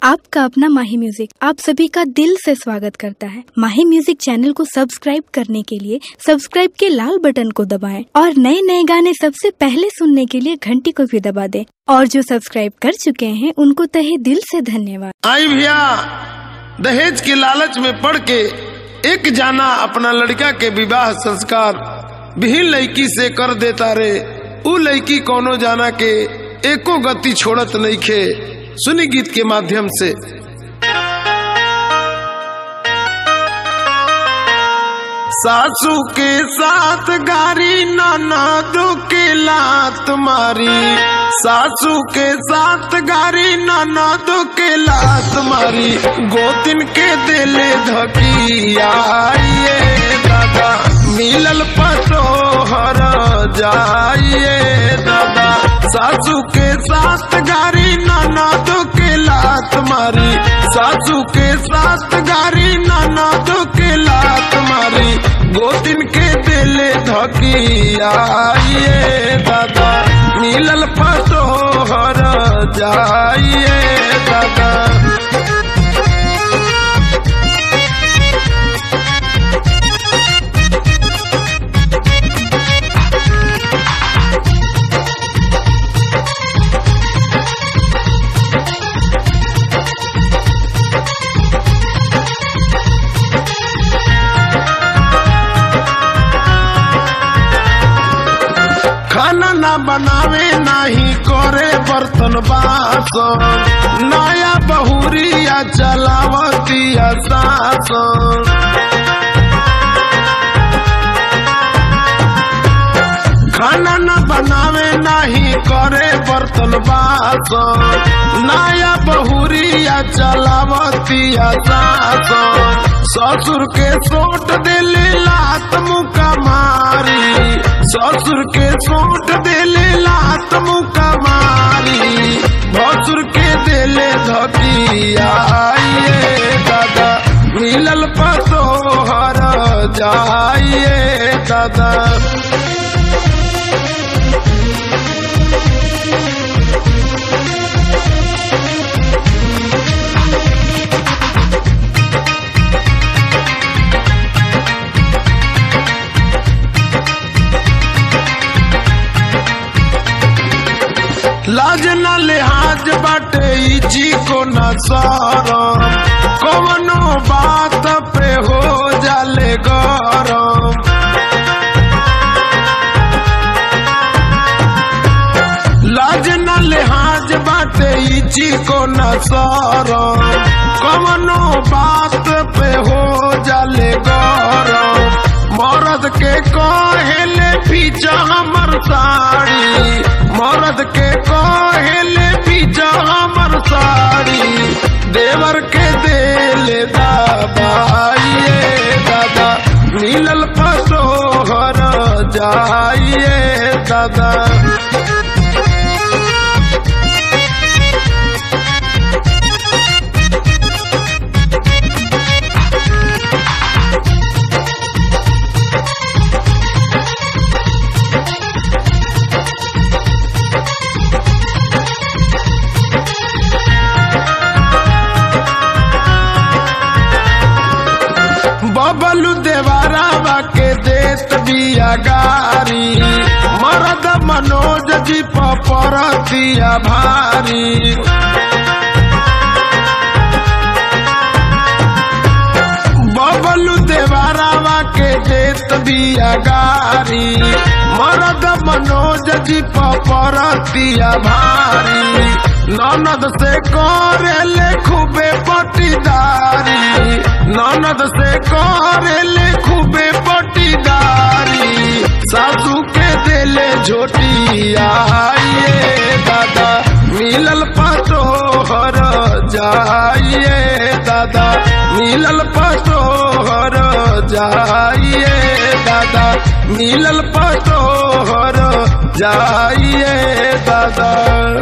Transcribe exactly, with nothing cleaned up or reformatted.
आपका अपना माही म्यूजिक आप सभी का दिल से स्वागत करता है। माही म्यूजिक चैनल को सब्सक्राइब करने के लिए सब्सक्राइब के लाल बटन को दबाएं और नए नए गाने सबसे पहले सुनने के लिए घंटी को भी दबा दें। और जो सब्सक्राइब कर चुके हैं उनको तहे दिल से धन्यवाद। आई भैया, दहेज के लालच में पड़ के एक जाना अपना लड़का के विवाह संस्कार बिहीन लड़की से कर देता रे। उ लड़की कोनो जाना के एको गति छोड़त नहीं खे। सुनी गीत के माध्यम से। सासू के साथ गारी ननदों के लात मारी, सासू के साथ गारी ननदों के लात मारी, गोतिन के दिले धकिया ये दादा मिलल पतो हर जाइए दादा। सासू के साथ गारी ननदों के लात मारी, सासू के साथ गारी ननदों के लात मारी, गोतिन के दिले धकिया ये दादा मिलल पतो हर जाइए दादा। खाना ना बनावे नाही करे बर्तन बासन, नया बहुरिया चलावतिया सासन। खाना ना बनावे नाही करे बर्तन बासन, नया बहुरिया चलावतिया सासन। ससुर के सोट दिले लात मुका मारी, ससुर के सोट दिले लात मुका मारी, भसुर के दिले धकिया ये दादा मिलल पतो हर जाइए दादा। लाज न लिहाज बाटे इजी को न सरम, कवनो बात पे हो जाले गरम। लाज न लिहाज बाटे इजी को न सरम, कवनो बात पे हो जाले गरम। मर्द के कहेले पीछा हमर साड़ी, मर्द के कहेले पीछा हमर साड़ी, देवर के देले दबाइए दादा मिलल पतो हर जाइए दादा। बबलू देवारा के देत बिया गारी, मरद मनोज जी परतिया भारी। बबलू देवारा के देत बिया गारी, मरद मनोज जी परतिया भारी। ननद से करेले खूबे पटीदारी, ननद से करेले खूबे पटीदारी, सासू के दिले झोटिया ये दादा मिलल पतो हर जाइए दादा मिलल पतो हर जाइए दादा मिलल पतो हर जाइए दादा।